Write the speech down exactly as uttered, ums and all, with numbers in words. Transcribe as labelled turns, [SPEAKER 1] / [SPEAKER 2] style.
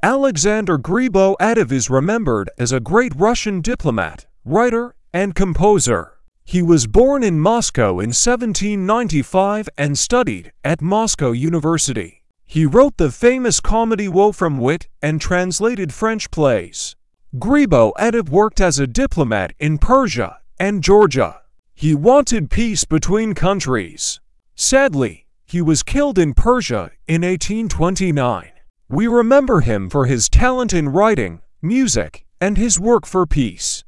[SPEAKER 1] Alexander Gribaudoff is remembered as a great Russian diplomat, writer, and composer. He was born in Moscow in seventeen ninety-five and studied at Moscow University. He wrote the famous comedy Wolfram Wit and translated French plays. Gribaudoff worked as a diplomat in Persia and Georgia. He wanted peace between countries. Sadly, he was killed in Persia in eighteen twenty-nine. We remember him for his talent in writing, music, and his work for peace.